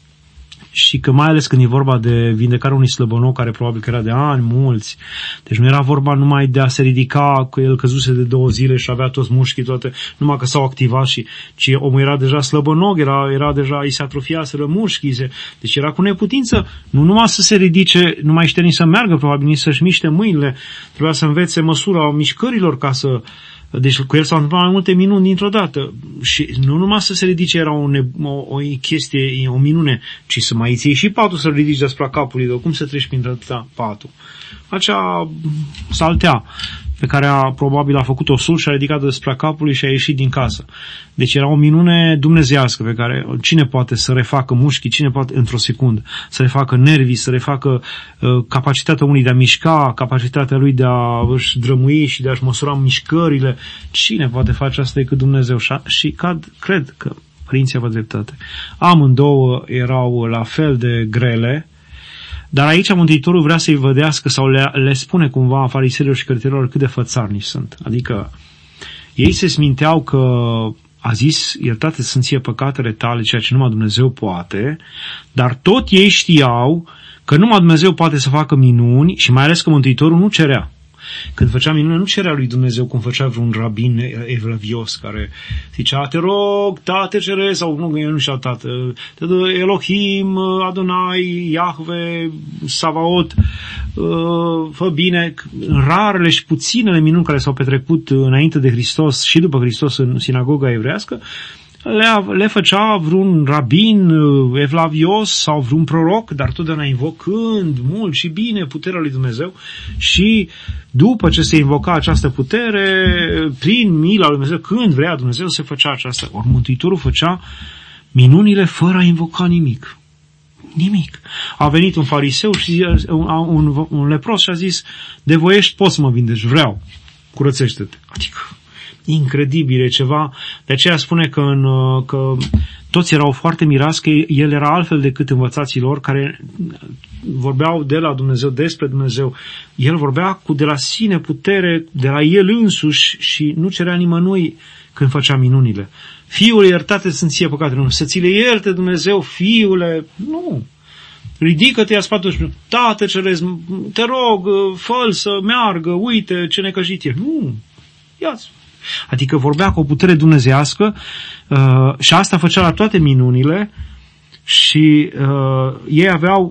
și că mai ales când e vorba de vindecarea unui slăbănoc care probabil că era de ani mulți, deci nu era vorba numai de a se ridica, că el căzuse de 2 zile și avea toți mușchii, toate, numai că s-au activat ci omul era deja slăbănoc, era deja, îi se atrofiaseră mușchii, deci era cu neputință, nu numai să se ridice, nu mai știa nici să meargă, probabil nici să-și miște mâinile, trebuia să învețe măsura mișcărilor ca să... Deci cu el s-au întâmplat mai multe minuni dintr-o dată. Și nu numai să se ridice era o chestie, o minune, ci să mai ții și patul să-l ridici deasupra capului. De cum să treci prin atâta patul? Acea saltea pe care probabil a făcut-o sus și a ridicat deasupra capului și a ieșit din casă. Deci era o minune dumnezeiască pe care cine poate să refacă mușchii, cine poate într-o secundă, să refacă nervii, să refacă capacitatea unui de a mișca, capacitatea lui de a își drămui și de a-și măsura mișcările. Cine poate face asta decât Dumnezeu? Și cred că părinții aveau dreptate. Amândouă erau la fel de grele, dar aici Mântuitorul vrea să-i vădească sau le spune cumva fariseilor și cărturărilor cât de fățarnici sunt. Adică ei se sminteau că a zis, iertate sunt ție păcatele tale, ceea ce numai Dumnezeu poate, dar tot ei știau că numai Dumnezeu poate să facă minuni și mai ales că Mântuitorul nu cerea. Când făcea minune, nu cerea lui Dumnezeu cum făcea vreun rabin evlavios care zicea, te rog, Tate Ceresc, sau nu știu, Tată, Elohim, Adonai, Iahve, Savaot, fă bine. Rarele și puținele minuni care s-au petrecut înainte de Hristos și după Hristos în sinagoga evrească, le făcea vreun rabin evlavios sau vreun proroc, dar totdeauna invocând mult și bine puterea lui Dumnezeu și după ce se invoca această putere, prin mila lui Dumnezeu, când vrea Dumnezeu, se făcea aceasta. Ori Mântuitorul făcea minunile fără a invoca nimic. Nimic. A venit un fariseu și un lepros și a zis, de voiești poți să mă vindeci, vreau, curățește-te. Adică incredibil, ceva. De aceea spune că toți erau foarte mirați că el era altfel decât învățații lor care vorbeau de la Dumnezeu, despre Dumnezeu. El vorbea de la sine putere, de la el însuși și nu cerea nimănui când făcea minunile. Fiule, iertate sunt ție păcatele, nu, să ți le ierte Dumnezeu, fiule, nu. Ridică-te, ia sfatul și Tată Ceresc, te rog, fă-l să meargă, uite ce necăjit e. Nu, ia-ți. Adică vorbea cu o putere dumnezeiască și asta făcea la toate minunile și ei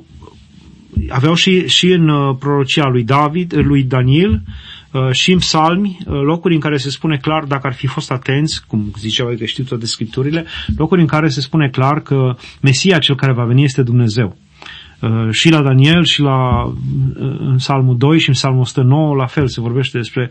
aveau și în prorocia lui David, lui Daniel și în psalmi, locuri în care se spune clar, dacă ar fi fost atenți, cum ziceau că știu toate scripturile, locuri în care se spune clar că Mesia, cel care va veni, este Dumnezeu. Și la Daniel și în Psalmul 2 și în Psalmul 109 la fel se vorbește despre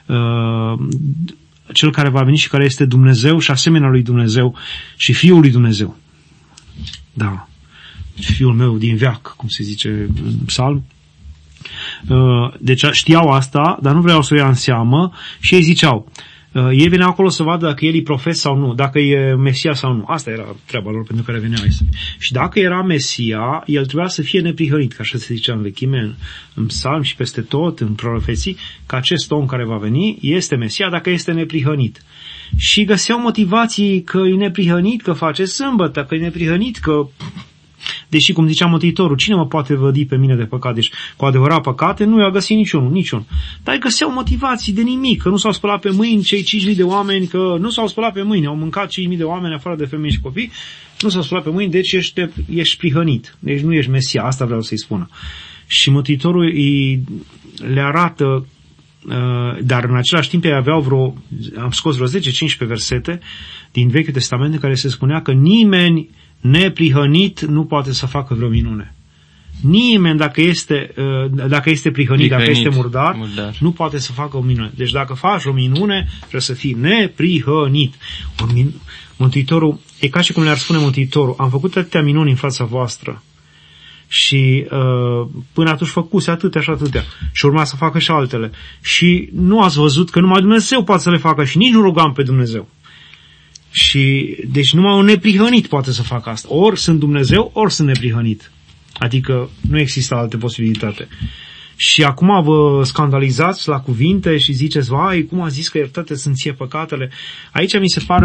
cel care va veni și care este Dumnezeu și asemenea lui Dumnezeu și Fiul lui Dumnezeu. Da. Fiul meu din veac, cum se zice în psalm. Deci știau asta, dar nu vreau să o ia în seamă și ei ziceau, ei veneau acolo să vadă dacă el e profet sau nu, dacă e Mesia sau nu. Asta era treaba lor pentru care veneau aici. Și dacă era Mesia, el trebuia să fie neprihănit, ca așa se zicea în vechime, în psalm și peste tot, în profeții, că acest om care va veni este Mesia dacă este neprihănit. Și găseau motivații că e neprihănit, că face sâmbătă, că e neprihănit, că... Deși, cum zicea Mântuitorul, cine mă poate vădi pe mine de păcat? Deci, cu adevărat păcate, nu i-a găsit niciunul. Dar găseau motivații de nimic, că nu s-au spălat pe mâini cei 5.000 de oameni, că nu s-au spălat pe mâini, au mâncat 5.000 de oameni afară de femei și copii, nu s-au spălat pe mâini, deci ești prihănit. Deci nu ești Mesia, asta vreau să-i spună. Și Mântuitorul le arată dar în același timp ei aveau am scos vreo 10-15 versete din Vechiul Testament în care se spunea că nimeni neprihănit nu poate să facă vreo minune. Nimeni, dacă este prihănit, dacă este murdar, nu poate să facă o minune. Deci dacă faci o minune, trebuie să fii neprihănit. Mântuitorul, e ca și cum le-ar spune Mântuitorul, am făcut atâtea minuni în fața voastră și până atunci făcuse atâtea și atâtea și urma să facă și altele. Și nu ați văzut că numai Dumnezeu poate să le facă și nici nu rugam pe Dumnezeu. Și deci numai un neprihănit poate să facă asta. Ori sunt Dumnezeu, ori sunt neprihănit. Adică nu există alte posibilitate. Și acum vă scandalizați la cuvinte și ziceți, vai, cum a zis că iertate sunt ție păcatele? Aici mi se pare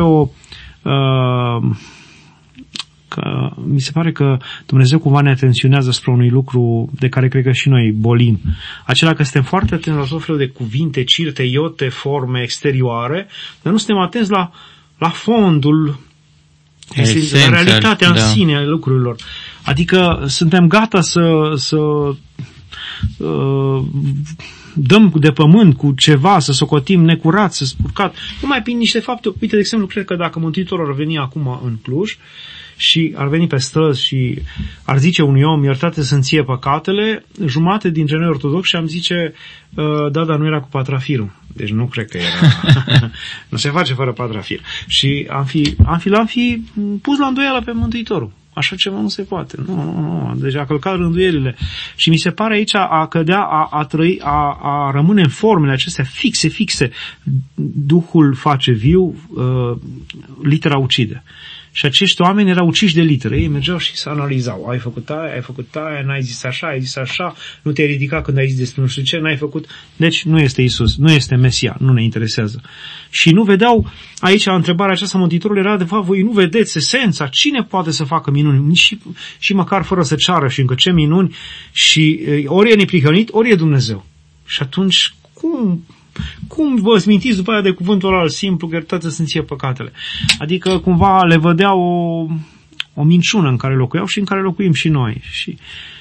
mi se pare că Dumnezeu cumva ne atenționează spre unui lucru de care cred că și noi bolim. Acela că suntem foarte atenți la tot felul de cuvinte, cirte, iote, forme exterioare, dar nu suntem atenți la fondul, la realitatea în sine a lucrurilor. Adică suntem gata să dăm de pământ cu ceva, să socotim necurat, să spurcat, numai prin niște fapte. Uite, de exemplu, cred că dacă Mântuitorul ar veni acum în Cluj și ar veni pe străzi și ar zice unui om, iertate sunt ție păcatele, jumate dintre noi ortodoxi am zice, da, dar nu era cu patrafirul. Deci nu cred că era. Nu se face fără patrafir. Și l-am fi pus la îndoială pe Mântuitorul. Așa ceva nu se poate. Nu. Deci a călcat rânduielile. Și mi se pare aici a cădea, a rămâne în formele acestea fixe. Duhul face viu, litera ucide. Și acești oameni erau uciși de litere. Ei mergeau și se analizau. Ai făcut aia, n-ai zis așa, ai zis așa, nu te-ai ridicat când ai zis despre nu știu ce, n-ai făcut. Deci nu este Iisus, nu este Mesia, nu ne interesează. Și nu vedeau, aici întrebarea aceasta Mântuitorului era, de fapt, voi nu vedeți esența, cine poate să facă minuni, și măcar fără să ceară și încă ce minuni, și ori e neprihănit, ori e Dumnezeu. Și atunci, cum vă smintiți după aia de cuvântul ăla simplu, că iertate sunt ție păcatele? Adică cumva le vădeau o minciună în care locuiau și în care locuim și noi. Și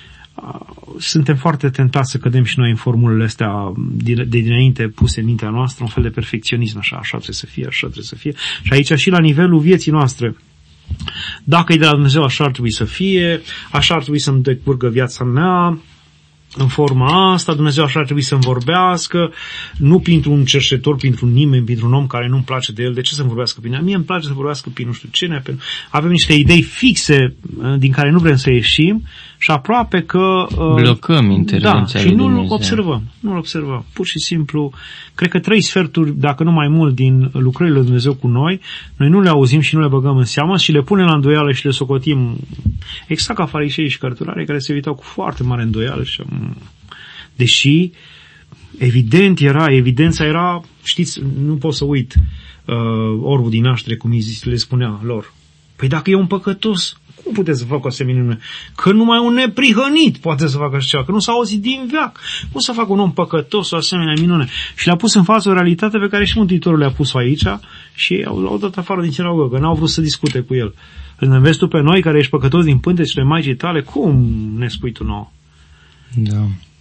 suntem foarte tentați să cădem și noi în formulele astea de dinainte puse în mintea noastră, un fel de perfecționism, așa trebuie să fie, așa trebuie să fie. Și aici și la nivelul vieții noastre. Dacă e de la Dumnezeu, așa ar trebui să fie, așa ar trebui să-mi decurgă viața mea, în forma asta, Dumnezeu așa ar trebui să-mi vorbească, nu printr-un cerșetor, printr-un nimeni, printr-un om care nu-mi place de el. De ce să-mi vorbească prin el? Mie îmi place să vorbească prin nu știu cine. Avem niște idei fixe din care nu vrem să ieșim și aproape că blocăm intervenția lui Dumnezeu. Nu-l observăm. Pur și simplu, cred că 3/4, dacă nu mai mult, din lucrările lui Dumnezeu cu noi nu le auzim și nu le băgăm în seamă și le punem la îndoială și le socotim exact ca fariseii și cărturarii care se uitau cu foarte mare îndoială și deși evidența era, știți, nu pot să uit orbul din naștere, cum le spunea lor. Păi dacă e un păcătos, cum puteți să facă o asemenea minune? Că numai un neprihănit poate să facă așa ceva, că nu s-a auzit din veac. Cum să facă un om păcătos o asemenea minune? Și le-a pus în față o realitate pe care și Mântuitorul le-a pus aici și l-au dat afară din sinagogă, că n-au vrut să discute cu el. Îl înveți tu pe noi, care ești păcătos din pântecele Maicii tale, cum ne spui tu nouă? Da.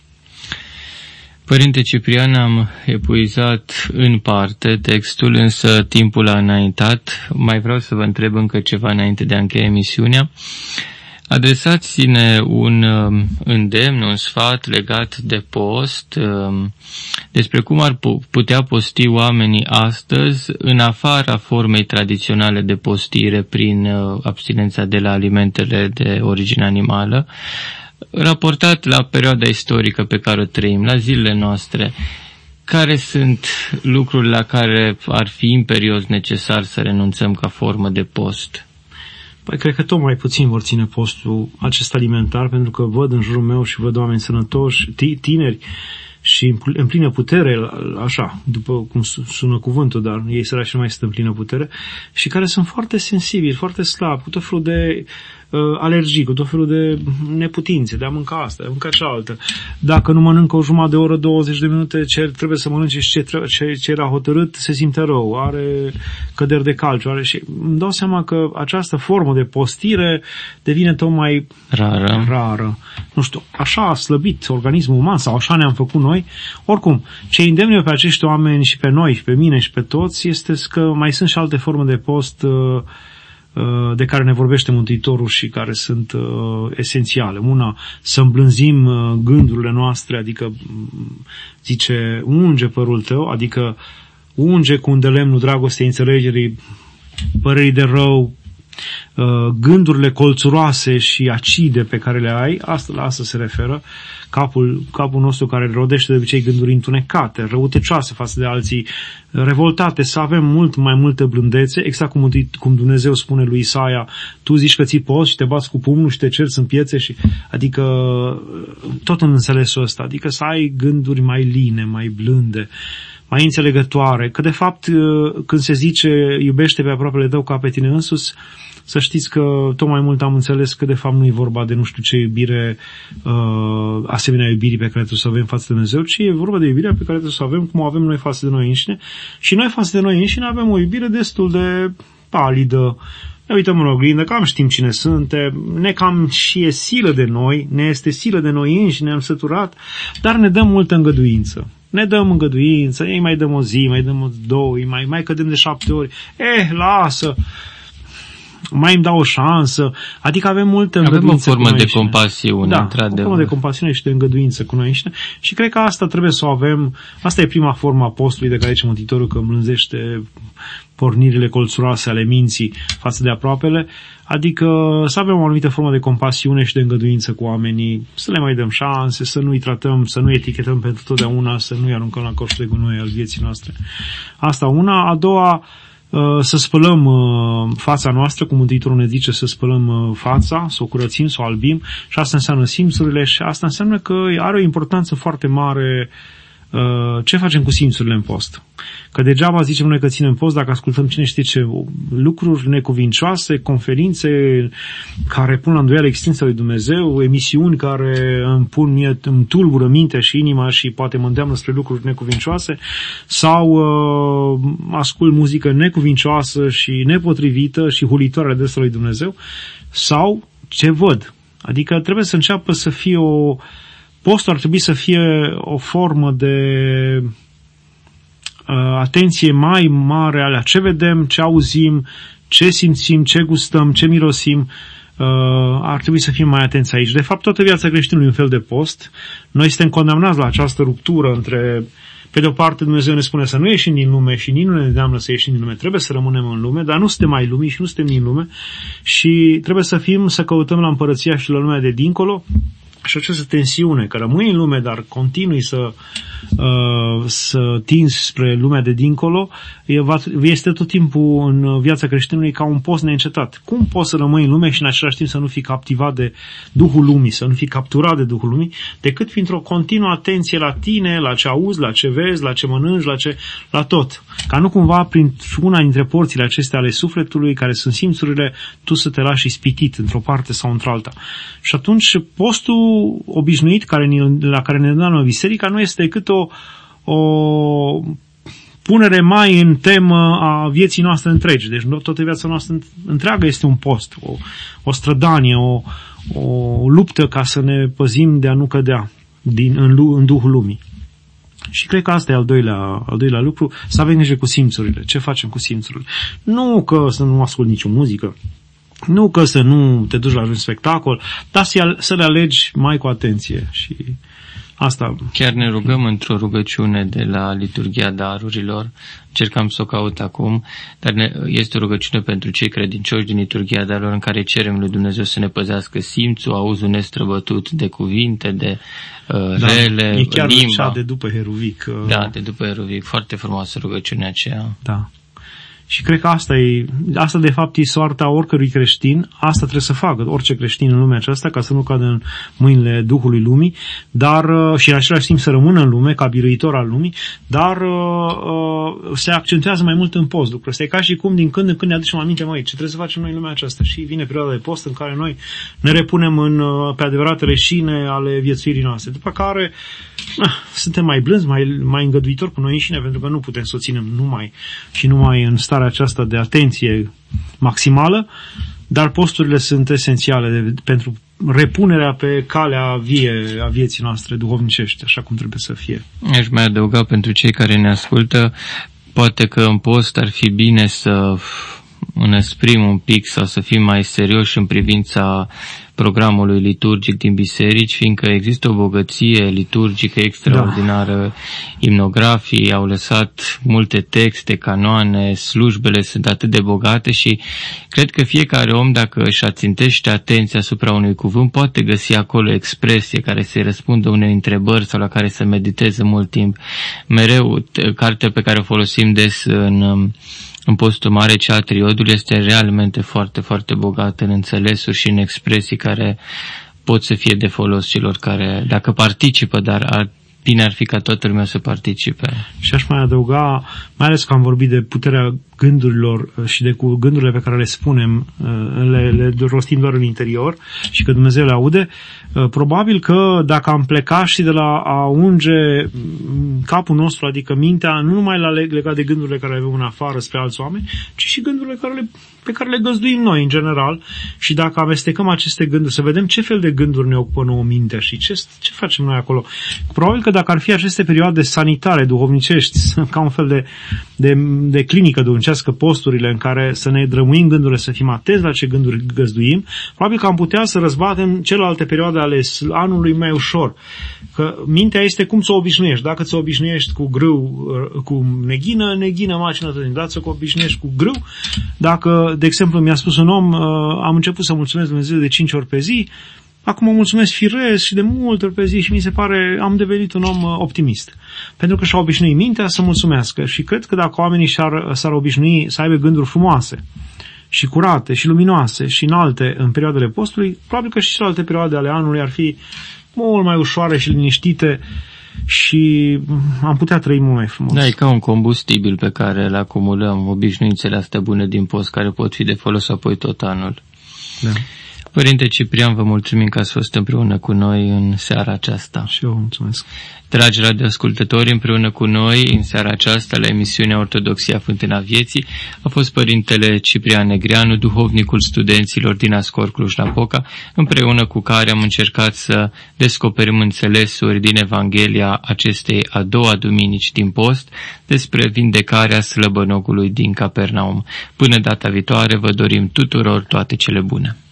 Părinte Ciprian, am epuizat în parte textul, însă timpul a înaintat. Mai vreau să vă întreb încă ceva înainte de a încheia emisiunea. Adresați-ne un îndemn, un sfat legat de post, despre cum ar putea posti oamenii astăzi în afara formei tradiționale de postire prin abstinența de la alimentele de origine animală, raportat la perioada istorică pe care o trăim, la zilele noastre. Care sunt lucruri la care ar fi imperios necesar să renunțăm ca formă de post? Păi cred că tot mai puțin vor ține postul acesta alimentar, pentru că văd în jurul meu și văd oameni sănătoși, tineri și în plină putere, așa, după cum sună cuvântul, dar ei sărași nu mai sunt în plină putere, și care sunt foarte sensibili, foarte slabi, cu tot felul de alergii, cu tot felul de neputințe, de a mânca asta, de a mânca cealaltă. Dacă nu mănâncă o jumătate de oră, 20 de minute, ce trebuie să mănânce și ce era hotărât, se simte rău, are căderi de calciu, și îmi dau seama că această formă de postire devine tot mai rară. Nu știu, așa a slăbit organismul uman sau așa ne-am făcut noi. Oricum, ce îndemnă pe acești oameni și pe noi, și pe mine și pe toți, este că mai sunt și alte forme de post de care ne vorbește Mântuitorul și care sunt esențiale. Una, să îmblânzim gândurile noastre, adică zice, unge părul tău, adică unge cu un de lemnul dragostei, înțelegerii, părerii de rău, gândurile colțuroase și acide pe care le ai, la asta se referă, capul nostru care rodește de obicei gânduri întunecate, răutăcioase față de alții, revoltate, să avem mult mai multă blândețe, exact cum Dumnezeu spune lui Isaia, tu zici că ții post și te bați cu pumnul și te cerți în piețe, adică tot în înțelesul ăsta, adică să ai gânduri mai line, mai blânde, mai înțelegătoare, că de fapt când se zice iubește pe aproapele tău ca pe tine însuți, să știți că tot mai mult am înțeles că de fapt nu e vorba de nu știu ce iubire, asemenea iubirii pe care trebuie să o avem față de Dumnezeu, ci e vorba de iubirea pe care trebuie să o avem cum o avem noi față de noi înșine. Și noi față de noi înșine avem o iubire destul de palidă. Ne uităm în oglindă, cam știm cine suntem, ne cam și e silă de noi, ne este silă de noi înșine, ne-am săturat, dar ne dăm multă îngăduință. Ne dăm îngăduință, ei mai dăm o zi, mai dăm o două, mai cădem de 7 ori, lasă, mai îmi dau o șansă, adică avem multă îngăduință. Avem o formă de compasiune, într-adevăr. O formă de compasiune și de îngăduință cu noi înșine și cred că asta trebuie să o avem, asta e prima formă a postului de care zice Mântuitorul că îmblânzește pornirile colțuroase ale minții față de aproapele, adică să avem o anumită formă de compasiune și de îngăduință cu oamenii, să le mai dăm șanse, să nu-i tratăm, să nu etichetăm pentru totdeauna, să nu-i aruncăm la coșul de gunoi al vieții noastre. Asta una. A doua, să spălăm fața noastră, cum Mântuitorul ne zice să spălăm fața, să o curățim, să o albim, și asta înseamnă simțurile și asta înseamnă că are o importanță foarte mare ce facem cu simțurile în post. Că degeaba zicem noi că ținem post dacă ascultăm cine știe ce lucruri necuvincioase, conferințe care pun la îndoială existența lui Dumnezeu, emisiuni care îmi tulbură mintea și inima și poate mă îndeamnă spre lucruri necuvincioase, sau ascult muzică necuvincioasă și nepotrivită și hulitoare de lui Dumnezeu, sau ce văd. Adică trebuie să înceapă să fie postul ar trebui să fie o formă de atenție mai mare la ce vedem, ce auzim, ce simțim, ce gustăm, ce mirosim. Ar trebui să fim mai atenți aici. De fapt, toată viața creștinului e un fel de post. Noi suntem condamnați la această ruptură între, pe de o parte, Dumnezeu ne spune să nu ieșim din lume și nici nu ne îndeamnă să ieșim din lume. Trebuie să rămânem în lume, dar nu suntem ai lumii și nu suntem din lume și trebuie să căutăm la împărăția și la lumea de dincolo. Și această tensiune, că rămâi în lume, dar continui să tinzi spre lumea de dincolo, este tot timpul în viața creștinului ca un post neîncetat. Cum poți să rămâi în lume și în același timp să nu fii captivat de Duhul Lumii, să nu fii capturat de Duhul Lumii, decât printr-o continuă atenție la tine, la ce auzi, la ce vezi, la ce mănânci, la tot. Ca nu cumva prin una dintre porțile acestea ale sufletului, care sunt simțurile, tu să te lași ispitit într-o parte sau într-alta. Și atunci postul obișnuit la care ne dăm biserica nu este decât o punere mai în temă a vieții noastre întregi. Deci toată viața noastră întreagă este un post, o strădanie, o luptă ca să ne păzim de a nu cădea în Duhul Lumii. Și cred că asta e al doilea lucru, să avem grijă cu simțurile. Ce facem cu simțurile? Nu că să nu ascult nicio muzică, nu că să nu te duci la un spectacol, dar să le alegi mai cu atenție și asta. Chiar ne rugăm într-o rugăciune de la Liturghia Darurilor, încercam să o caut acum, dar este o rugăciune pentru cei credincioși din Liturghia Darurilor în care cerem lui Dumnezeu să ne păzească simțul, auzul nestrăbătut de cuvinte, de rele, e chiar limba. De după Heruvic. Da, de după Heruvic. Foarte frumoasă rugăciunea aceea. Da. Și cred că asta de fapt e soarta oricărui creștin, asta trebuie să facă orice creștin în lumea aceasta, ca să nu cadă în mâinile Duhului Lumii, dar și în același timp să rămână în lume, ca biruitor al lumii, dar se accentuează mai mult în post lucrul ăsta. E ca și cum din când în când ne aducem aminte, ce trebuie să facem noi în lumea aceasta. Și vine perioada de post în care noi ne repunem pe adevăratele șine ale viețuirii noastre. După care suntem mai blânzi, mai îngăduitori cu noi înșine, pentru că nu putem să o ținem numai în starea aceasta de atenție maximală, dar posturile sunt esențiale pentru repunerea pe calea vie a vieții noastre duhovnicești, așa cum trebuie să fie. Aș mai adăuga pentru cei care ne ascultă, poate că în post ar fi bine să înăsprim un pic sau să fim mai serioși în privința programului liturgic din biserici, fiindcă există o bogăție liturgică extraordinară, imnografii au lăsat multe texte, canoane, slujbele sunt atât de bogate și cred că fiecare om, dacă își ațintește atenția asupra unui cuvânt, poate găsi acolo expresie care să-i răspundă unei întrebări sau la care să mediteze mult timp. Mereu, cartea pe care o folosim des în postul mare, cea Triodul, este realmente foarte, foarte bogată în înțelesuri și în expresii care pot să fie de folos celor care, dacă participă, dar bine ar fi ca toată lumea să participe. Și aș mai adăuga, mai ales că am vorbit de puterea gândurilor și de cu gândurile pe care le spunem, le rostim doar în interior și că Dumnezeu le aude, probabil că dacă am plecat și de la a unge capul nostru, adică mintea, nu numai legat de gândurile care le avem în afară spre alți oameni, ci și gândurile pe care le găzduim noi în general, și dacă amestecăm aceste gânduri, să vedem ce fel de gânduri ne ocupă nouă mintea și ce facem noi acolo. Probabil că dacă ar fi aceste perioade sanitare, duhovnicești, ca un fel de clinică duhovnicească, posturile în care să ne drămuim gândurile, să fim atenți la ce gânduri găzduim, probabil că am putea să răzbatem celelalte perioade ale anului mai ușor. Că mintea este cum ți-o obișnuiești. Dacă ți-o obișnuiești cu grâu, cu neghină macină tot din dață, că obișnuiești cu grâu. Dacă, de exemplu, mi-a spus un om, am început să mulțumesc Dumnezeu de 5 ori pe zi, acum mulțumesc firesc și de multe ori pe zi și mi se pare, am devenit un om optimist. Pentru că și-a obișnuit mintea să mulțumească și cred că dacă oamenii s-ar obișnui să aibă gânduri frumoase și curate și luminoase și înalte în perioadele postului, probabil că și celelalte perioade ale anului ar fi mult mai ușoare și liniștite și am putea trăi mult mai frumos. Da, e ca un combustibil pe care îl acumulăm, obișnuințele astea bune din post, care pot fi de folos apoi tot anul. Da. Părinte Ciprian, vă mulțumim că ați fost împreună cu noi în seara aceasta. Și eu mulțumesc. Dragi radioascultători, împreună cu noi în seara aceasta la emisiunea Ortodoxia Fântâna Vieții a fost Părintele Ciprian Negreanu, duhovnicul studenților din Ascor Cluj-Napoca, împreună cu care am încercat să descoperim înțelesuri din Evanghelia acestei a doua duminici din post despre vindecarea slăbănogului din Capernaum. Până data viitoare vă dorim tuturor toate cele bune.